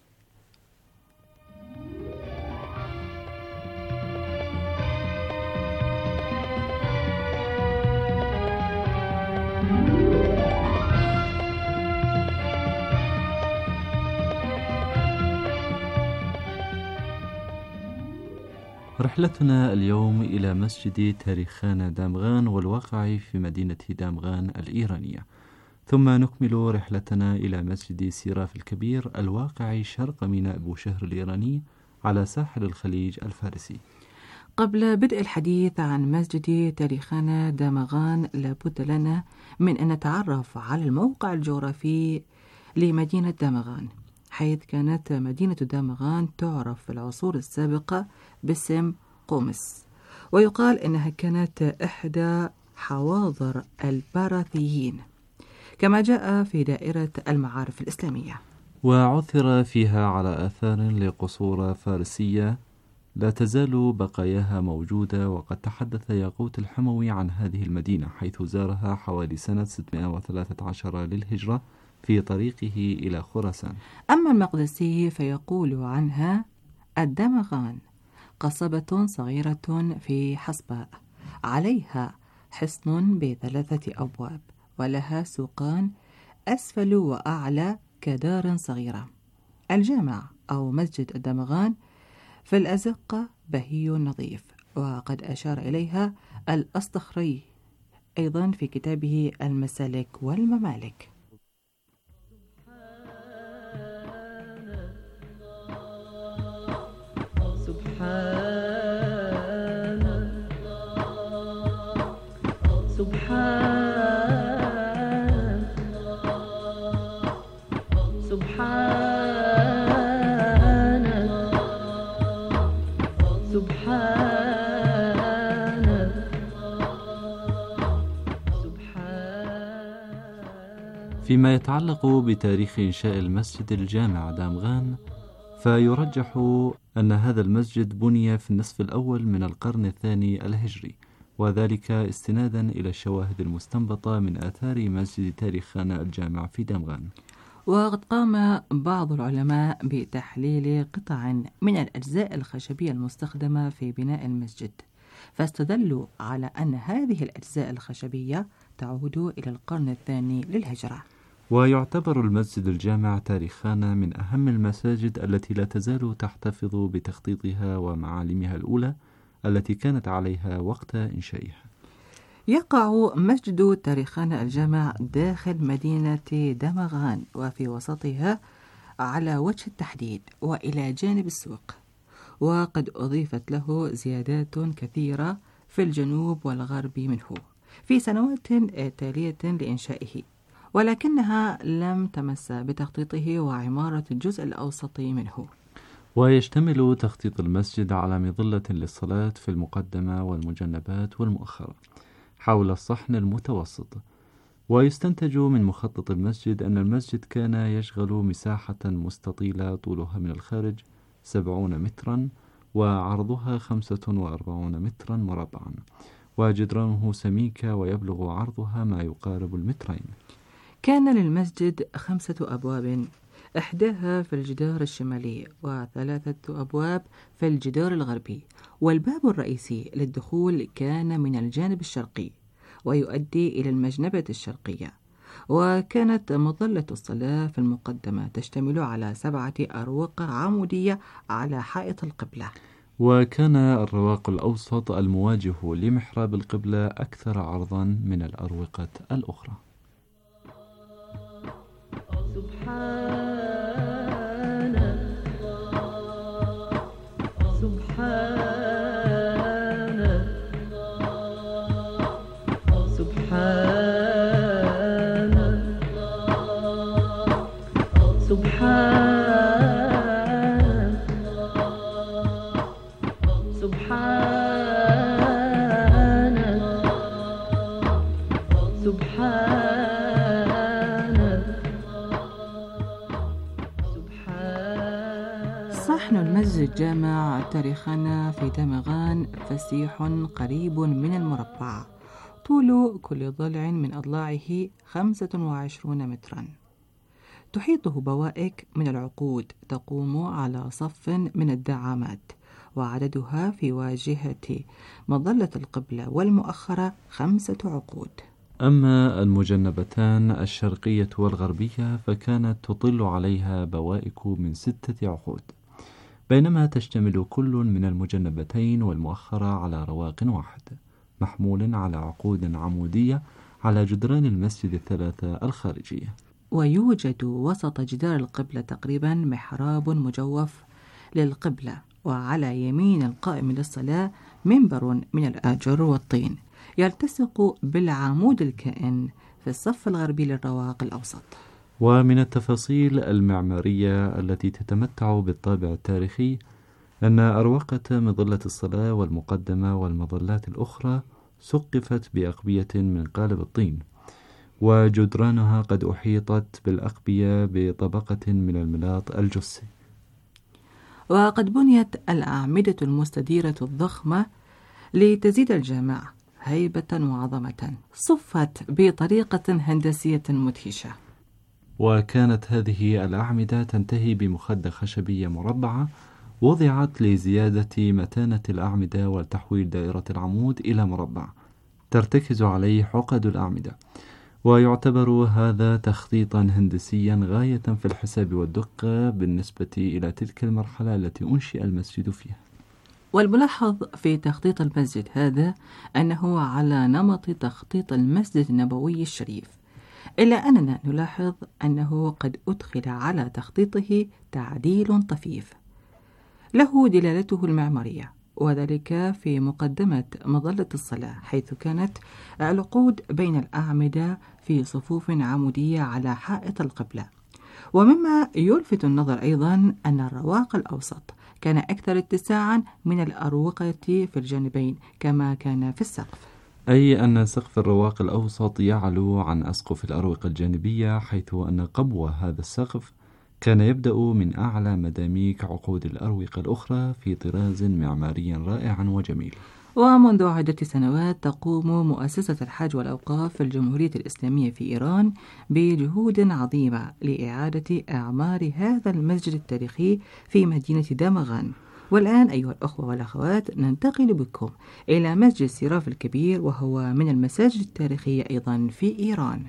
رحلتنا اليوم إلى مسجد تاريخانا دامغان والواقع في مدينة دامغان الإيرانية، ثم نكمل رحلتنا إلى مسجد سيراف الكبير الواقع شرق ميناء بوشهر الإيراني على ساحل الخليج الفارسي. قبل بدء الحديث عن مسجد تاريخانا دامغان لابد لنا من أن نتعرف على الموقع الجغرافي لمدينة دامغان، حيث كانت مدينة دامغان تعرف في العصور السابقة باسم قومس، ويقال أنها كانت إحدى حواضر الباراثيين كما جاء في دائرة المعارف الإسلامية. وعثر فيها على آثار لقصور فارسية لا تزال بقاياها موجودة، وقد تحدث ياقوت الحموي عن هذه المدينة حيث زارها حوالي سنة ستمائة وثلاثة عشر للهجرة في طريقه إلى خراسان. أما المقدسي فيقول عنها: الدمغان قصبة صغيرة في حصباء، عليها حصن بثلاثة أبواب، ولها سوقان أسفل وأعلى كدار صغيرة. الجامع أو مسجد الدمغان في الأزقة بهي نظيف، وقد أشار إليها الأصطخري أيضا في كتابه المسالك والممالك. سبحان سبحان سبحان سبحان فيما يتعلق بتاريخ إنشاء المسجد الجامع دامغان، فيرجح أن هذا المسجد بني في النصف الأول من القرن الثاني الهجري، وذلك استنادا إلى الشواهد المستنبطة من آثار مسجد تاريخان الجامع في دامغان. وقد قام بعض العلماء بتحليل قطع من الأجزاء الخشبية المستخدمة في بناء المسجد، فاستدلوا على أن هذه الأجزاء الخشبية تعود إلى القرن الثاني للهجرة. ويعتبر المسجد الجامع تاريخان من أهم المساجد التي لا تزال تحتفظ بتخطيطها ومعالمها الأولى التي كانت عليها وقت إنشائها. يقع مسجد تاريخان الجامع داخل مدينة دمغان، وفي وسطها على وجه التحديد وإلى جانب السوق، وقد أضيفت له زيادات كثيرة في الجنوب والغرب منه في سنوات تالية لإنشائه، ولكنها لم تمس بتخطيطه وعمارة الجزء الأوسط منه. ويشتمل تخطيط المسجد على مظلة للصلاة في المقدمة والمجنبات والمؤخرة حول الصحن المتوسط. ويستنتج من مخطط المسجد أن المسجد كان يشغل مساحة مستطيلة طولها من الخارج سبعون مترا وعرضها خمسة وأربعون مترا مربعا، وجدرانه سميكة ويبلغ عرضها ما يقارب المترين. كان للمسجد خمسة أبواب، إحداها في الجدار الشمالي وثلاثة أبواب في الجدار الغربي، والباب الرئيسي للدخول كان من الجانب الشرقي ويؤدي إلى المجنبة الشرقية. وكانت مظلة الصلاة في المقدمة تشتمل على سبعة أروقة عمودية على حائط القبلة. وكان الرواق الأوسط المواجه لمحراب القبلة أكثر عرضا من الأروقة الأخرى. سبحان سبحان سبحان سبحان سبحان سبحان صحن المسجد جامع تاريخنا في دمغان فسيح قريب من المربع، طول كل ضلع من أضلاعه خمسة وعشرون مترا، تحيطه بوائك من العقود تقوم على صف من الدعامات، وعددها في واجهة مظلة القبلة والمؤخرة خمسة عقود. أما المجنبتان الشرقية والغربية فكانت تطل عليها بوائك من ستة عقود، بينما تشتمل كل من المجنبتين والمؤخرة على رواق واحد محمول على عقود عمودية على جدران المسجد الثلاثة الخارجية. ويوجد وسط جدار القبلة تقريبا محراب مجوف للقبلة، وعلى يمين القائم للصلاة منبر من الآجر والطين يلتصق بالعمود الكائن في الصف الغربي للرواق الأوسط. ومن التفاصيل المعمارية التي تتمتع بالطابع التاريخي أن أروقة مظلة الصلاة والمقدمة والمظلات الأخرى سقفت بأقبية من قالب الطين، وجدرانها قد أحيطت بالأقبية بطبقة من الملاط الجسي. وقد بنيت الأعمدة المستديرة الضخمة لتزيد الجامع هيبة وعظمة، صفت بطريقة هندسية مدهشة. وكانت هذه الأعمدة تنتهي بمخدة خشبية مربعة وضعت لزيادة متانة الأعمدة وتحويل دائرة العمود إلى مربع ترتكز عليه عقد الأعمدة، ويعتبر هذا تخطيطا هندسيا غاية في الحساب والدقة بالنسبة إلى تلك المرحلة التي أنشئ المسجد فيها. والملاحظ في تخطيط المسجد هذا أنه على نمط تخطيط المسجد النبوي الشريف، إلا أننا نلاحظ أنه قد أدخل على تخطيطه تعديل طفيف له دلالته المعمارية، وذلك في مقدمة مظلة الصلاة، حيث كانت العقود بين الأعمدة في صفوف عمودية على حائط القبلة. ومما يلفت النظر أيضا أن الرواق الأوسط كان أكثر اتساعا من الأروقة في الجانبين كما كان في السقف، أي أن سقف الرواق الأوسط يعلو عن أسقف الأروقة الجانبية، حيث أن قبو هذا السقف كان يبدأ من أعلى مداميك عقود الأروقة الأخرى في طراز معماري رائع وجميل. ومنذ عدة سنوات تقوم مؤسسة الحج والأوقاف في الجمهورية الإسلامية في إيران بجهود عظيمة لإعادة إعمار هذا المسجد التاريخي في مدينة دامغان. والآن أيها الأخوة والأخوات ننتقل بكم إلى مسجد سيراف الكبير، وهو من المساجد التاريخية أيضا في إيران.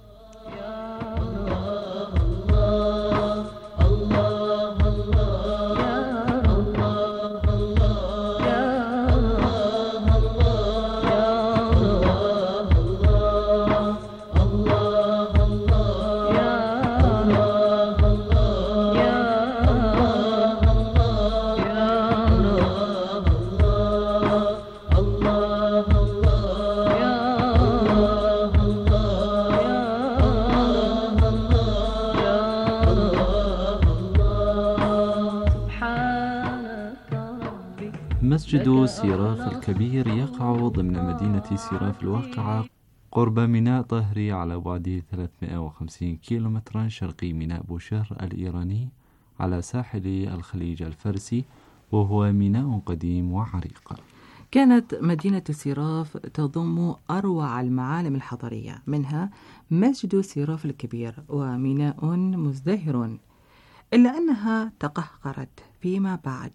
مسجد سيراف الكبير يقع ضمن مدينة سيراف الواقعة قرب ميناء طهري على بعد ثلاثمائة وخمسين كيلومترا شرقي ميناء بوشهر الإيراني على ساحل الخليج الفارسي، وهو ميناء قديم وعريق. كانت مدينة سيراف تضم أروع المعالم الحضارية، منها مسجد سيراف الكبير وميناء مزدهر، إلا أنها تقهقرت فيما بعد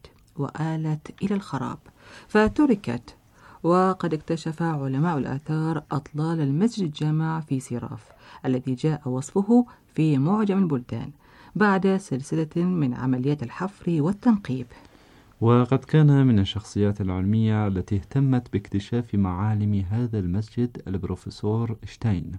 وآلت إلى الخراب فتركت. وقد اكتشف علماء الآثار أطلال المسجد الجامع في سيراف الذي جاء وصفه في معجم البلدان بعد سلسلة من عمليات الحفر والتنقيب. وقد كان من الشخصيات العلمية التي اهتمت باكتشاف معالم هذا المسجد البروفيسور شتاين،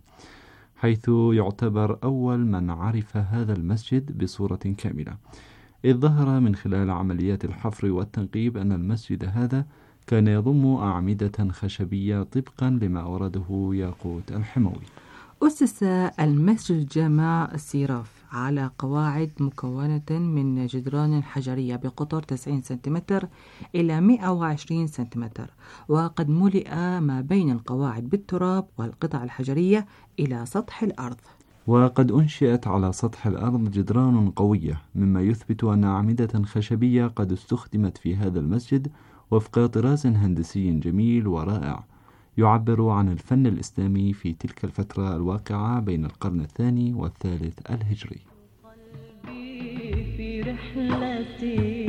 حيث يعتبر أول من عرف هذا المسجد بصورة كاملة، إذ ظهر من خلال عمليات الحفر والتنقيب أن المسجد هذا كان يضم أعمدة خشبية طبقا لما ورده ياقوت الحموي. أسس المسجد الجامع سيراف على قواعد مكونة من جدران حجرية بقطر تسعين سنتيمتر إلى مئة وعشرين سنتيمتر، وقد ملئ ما بين القواعد بالتراب والقطع الحجرية إلى سطح الأرض. وقد أنشئت على سطح الأرض جدران قوية، مما يثبت أن أعمدة خشبية قد استخدمت في هذا المسجد وفق طراز هندسي جميل ورائع يعبر عن الفن الإسلامي في تلك الفترة الواقعة بين القرن الثاني والثالث الهجري. في رحلتي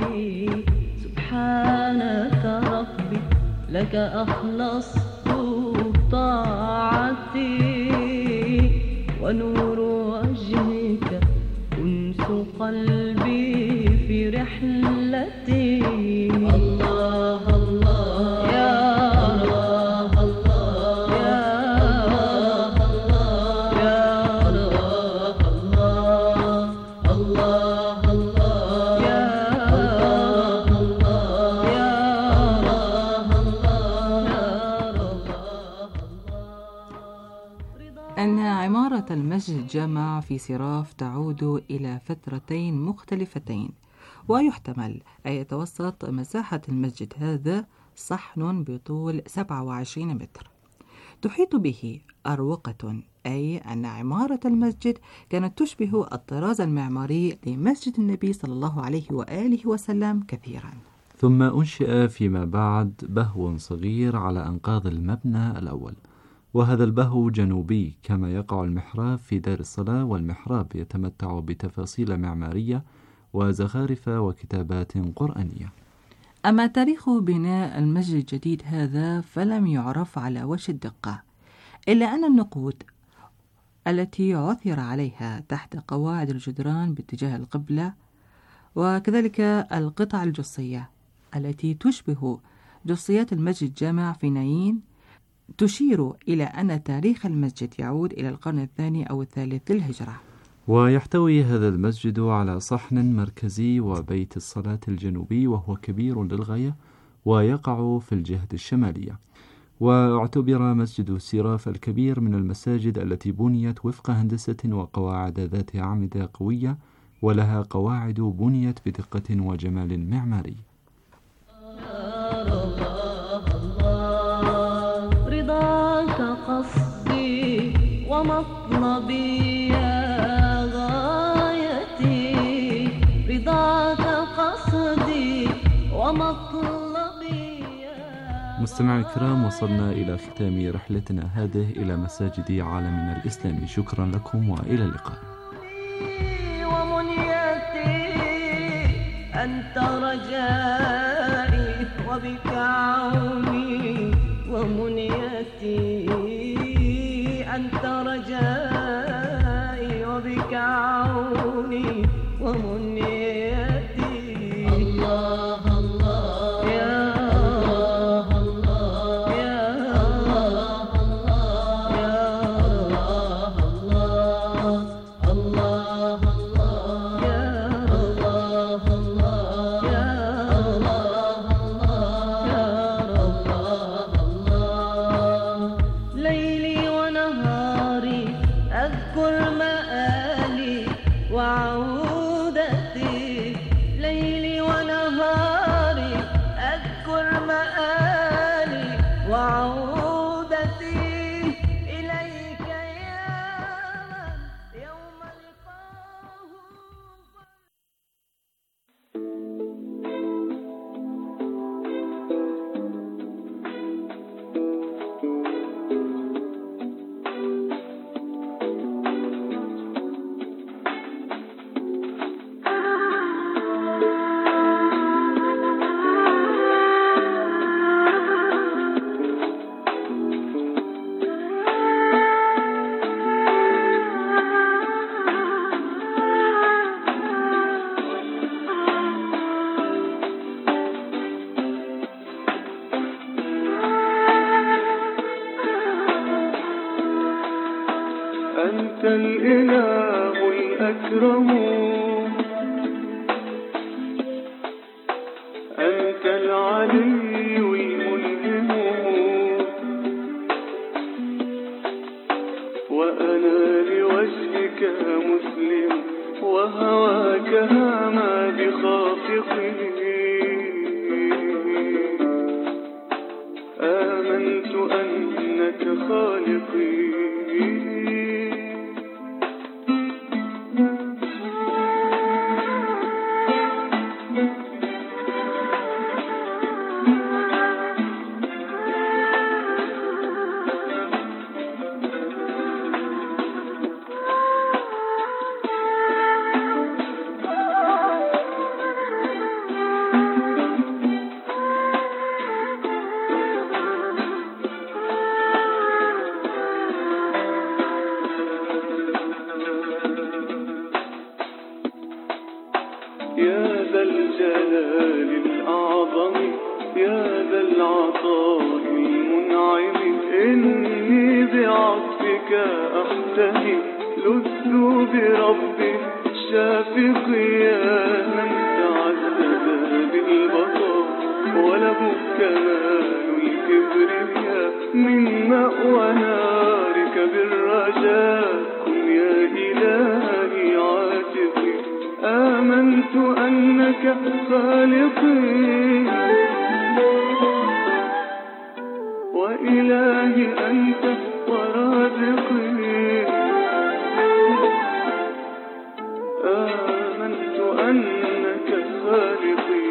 سبحانك ربي لك أخلصت طاعتي ونور وجهك أنس قلبي في رحلتي. الله الله يا الله الله يا الله يا الله الله الله الله يا الله يا الله. أن عمارة المسجد الجامع في سيراف تعود إلى فترتين مختلفتين، ويحتمل أن يتوسط مساحة المسجد هذا صحن بطول سبعة وعشرين متر تحيط به أروقة، أي أن عمارة المسجد كانت تشبه الطراز المعماري لمسجد النبي صلى الله عليه وآله وسلم كثيرا. ثم أنشئ فيما بعد بهو صغير على أنقاض المبنى الأول، وهذا البهو جنوبي، كما يقع المحراب في دار الصلاة، والمحراب يتمتع بتفاصيل معمارية وزخارف وكتابات قرآنية. أما تاريخ بناء المسجد الجديد هذا فلم يعرف على وجه الدقة، إلا أن النقود التي عثر عليها تحت قواعد الجدران باتجاه القبلة، وكذلك القطع الجصية التي تشبه جصيات المسجد الجامع في نايين، تشير إلى أن تاريخ المسجد يعود إلى القرن الثاني أو الثالث للهجرة. ويحتوي هذا المسجد على صحن مركزي وبيت الصلاة الجنوبي، وهو كبير للغاية ويقع في الجهة الشمالية. واعتبر مسجد سيراف الكبير من المساجد التي بنيت وفق هندسة وقواعد ذات أعمدة قوية، ولها قواعد بنيت بدقة وجمال معماري. رضاك قصدي ومطلبي يا غايتي، رضاك قصدي ومطلبي. مستمعي الكرام، وصلنا إلى ختام رحلتنا هذه إلى مساجد عالمنا الإسلامي. شكرا لكم وإلى اللقاء. ومنيتي أنت رجائي وبك عوني، ومنيتي أنت رجائي وبك عوني، ومنيتي الله الله يا الله يا الله يا الله الله الله يا الله الله يا الله الله. ليلي ونهاري أذكر مآلي وعودتي، ليلي ونهاري أذكر مآلي وعودتي إليك يا من يوم لقاه. أنت الإله الأكرم، أنت العلي الملهم، وأنا لوجهك مسلم، وهواك هما بخافقه. آمنت أنك خالقي، يا ذا الجلال الأعظم، يا ذا العطاء المنعم، إني بعطفك أحتمي، لذت بربي الشافق، يا من تعدد بالبقاء، وله كمال الكبرياء، من مأوى نارك بالرجاء، كن يا إلهي عاتقي. آمنت أنك خالقي، وإلهي أنت ورازقي. آمنت أنك خالقي.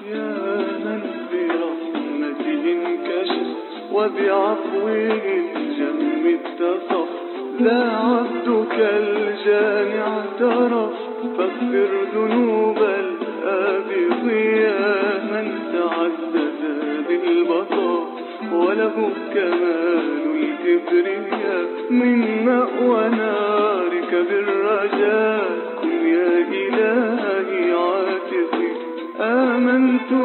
يا من برحمته انكشف وبعفوه الجم اتصف، لا عبدك الجانع اعترف، فاغفر ذنوب الآبق يا من تعدد بالبطا وله كمال الكبرياء، من مأوى نارك بالرجاء